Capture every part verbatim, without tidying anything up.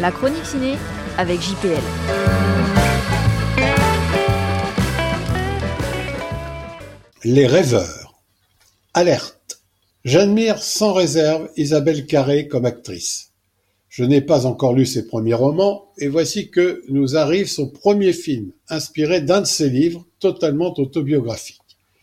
La chronique ciné avec J P L. Les rêveurs. Alerte. J'admire sans réserve Isabelle Carré comme actrice. Je n'ai pas encore lu ses premiers romans, et voici que nous arrive son premier film, inspiré d'un de ses livres, totalement autobiographique.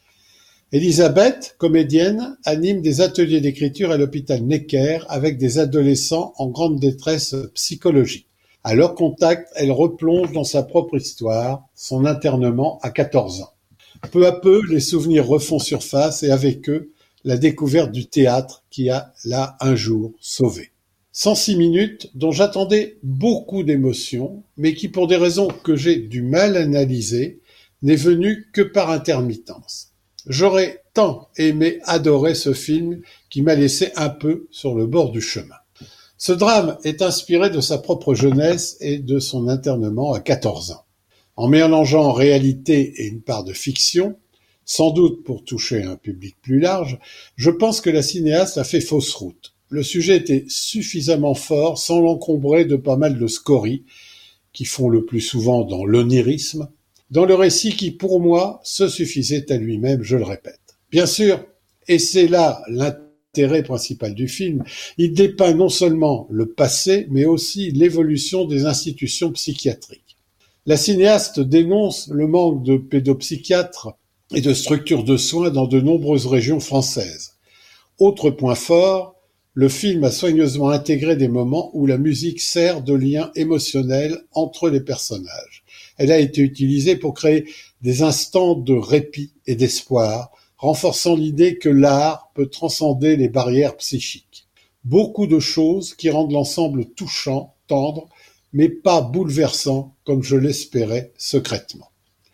Elisabeth, comédienne, anime des ateliers d'écriture à l'hôpital Necker avec des adolescents en grande détresse psychologique. À leur contact, elle replonge dans sa propre histoire, son internement à quatorze ans. Peu à peu, les souvenirs refont surface et avec eux, la découverte du théâtre qui a, là, un jour, sauvé. cent six minutes dont j'attendais beaucoup d'émotions, mais qui, pour des raisons que j'ai du mal à analyser, n'est venue que par intermittence. J'aurais tant aimé adorer ce film qui m'a laissé un peu sur le bord du chemin. Ce drame est inspiré de sa propre jeunesse et de son internement à quatorze ans. En mélangeant réalité et une part de fiction, sans doute pour toucher un public plus large, je pense que la cinéaste a fait fausse route. Le sujet était suffisamment fort sans l'encombrer de pas mal de scories, qui font le plus souvent dans l'onirisme, dans le récit qui, pour moi, se suffisait à lui-même, je le répète. Bien sûr, et c'est là l'intérêt principal du film, il dépeint non seulement le passé, mais aussi l'évolution des institutions psychiatriques. La cinéaste dénonce le manque de pédopsychiatres et de structures de soins dans de nombreuses régions françaises. Autre point fort, le film a soigneusement intégré des moments où la musique sert de lien émotionnel entre les personnages. Elle a été utilisée pour créer des instants de répit et d'espoir, renforçant l'idée que l'art peut transcender les barrières psychiques. Beaucoup de choses qui rendent l'ensemble touchant, tendre, mais pas bouleversant comme je l'espérais secrètement.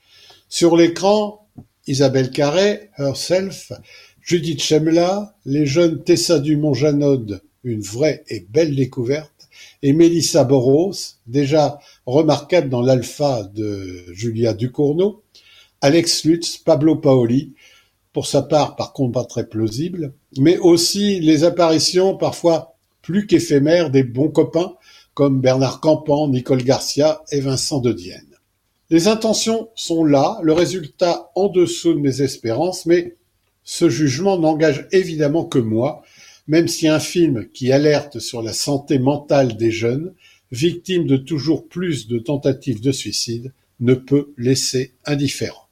Sur l'écran, Isabelle Carré, Herself, Judith Chemla, les jeunes Tessa Dumont-Janode, une vraie et belle découverte, et Mélissa Boros, déjà remarquable dans l'Alpha de Julia Ducournau, Alex Lutz, Pablo Paoli, pour sa part par contre pas très plausible, mais aussi les apparitions parfois plus qu'éphémères des bons copains comme Bernard Campan, Nicole Garcia et Vincent de Dienne. Les intentions sont là, le résultat en dessous de mes espérances, mais ce jugement n'engage évidemment que moi, même si un film qui alerte sur la santé mentale des jeunes, victimes de toujours plus de tentatives de suicide, ne peut laisser indifférent.